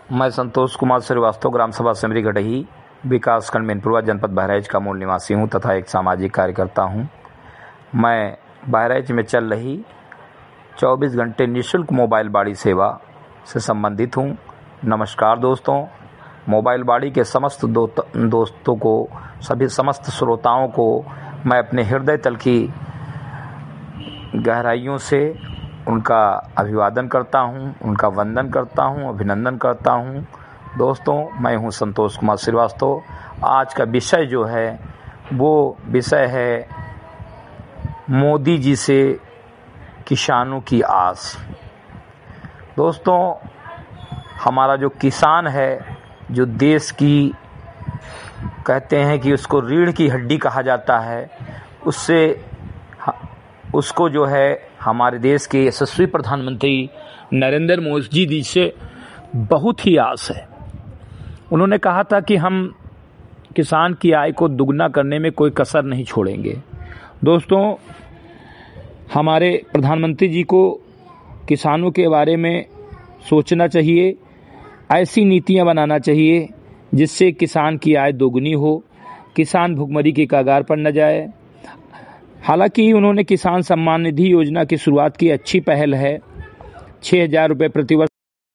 मैं संतोष कुमार श्रीवास्तव ग्राम सभा सिमरी गढ़ही विकास खंड मीनपुरवा जनपद बहराइच का मूल निवासी हूं तथा एक सामाजिक कार्यकर्ता हूं। मैं बहराइच में चल रही 24 घंटे निःशुल्क मोबाइल बाड़ी सेवा से संबंधित हूं। नमस्कार दोस्तों, मोबाइल बाड़ी के समस्त दोस्तों को, सभी समस्त श्रोताओं को मैं अपने हृदय तल की गहराइयों से उनका अभिवादन करता हूं, उनका वंदन करता हूं, अभिनंदन करता हूं। दोस्तों, मैं हूं संतोष कुमार श्रीवास्तव। आज का विषय जो है वो विषय है मोदी जी से किसानों की आस। दोस्तों, हमारा जो किसान है, जो देश की कहते हैं कि उसको रीढ़ की हड्डी कहा जाता है, उसको जो है हमारे देश के यशस्वी प्रधानमंत्री नरेंद्र मोदी जी से बहुत ही आस है। उन्होंने कहा था कि हम किसान की आय को दुगना करने में कोई कसर नहीं छोड़ेंगे। दोस्तों, हमारे प्रधानमंत्री जी को किसानों के बारे में सोचना चाहिए, ऐसी नीतियां बनाना चाहिए जिससे किसान की आय दोगुनी हो, किसान भुखमरी की कगार पर न जाए। हालांकि उन्होंने किसान सम्मान निधि योजना की शुरुआत की, अच्छी पहल है। 6,000 रुपये प्रतिवर्ष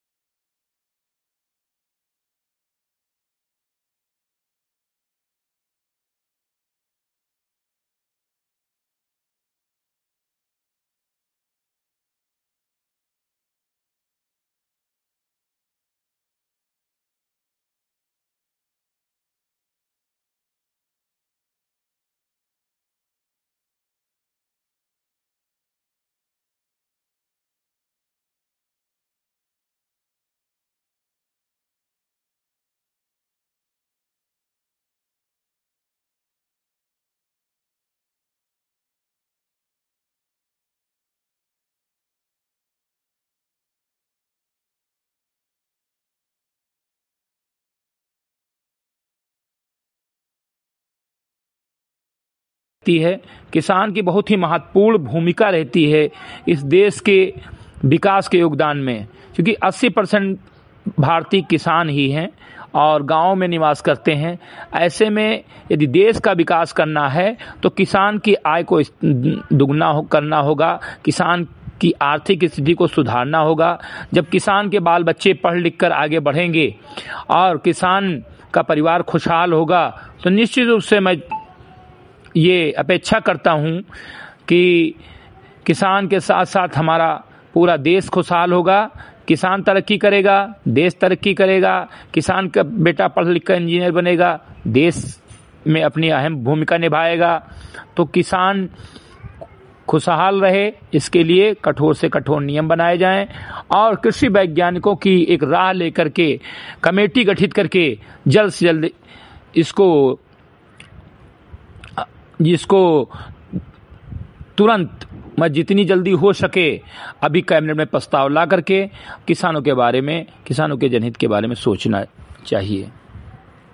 है। किसान की बहुत ही महत्वपूर्ण भूमिका रहती है इस देश के विकास के योगदान में, क्योंकि 80% भारतीय किसान ही हैं और गांव में निवास करते हैं। ऐसे में यदि देश का विकास करना है तो किसान की आय को दुगना करना होगा, किसान की आर्थिक स्थिति को सुधारना होगा। जब किसान के बाल बच्चे पढ़ लिख कर आगे बढ़ेंगे और किसान का परिवार खुशहाल होगा तो निश्चित रूप से मैं ये अपेक्षा करता हूं कि किसान के साथ साथ हमारा पूरा देश खुशहाल होगा। किसान तरक्की करेगा, देश तरक्की करेगा। किसान का बेटा पढ़ लिख कर इंजीनियर बनेगा, देश में अपनी अहम भूमिका निभाएगा। तो किसान खुशहाल रहे, इसके लिए कठोर से कठोर नियम बनाए जाएं और कृषि वैज्ञानिकों की एक राह लेकर के कमेटी गठित करके जल्द से जल्द जिसको तुरंत मैं जितनी जल्दी हो सके अभी कैबिनेट में प्रस्ताव ला करके किसानों के बारे में, किसानों के जनहित के बारे में सोचना चाहिए।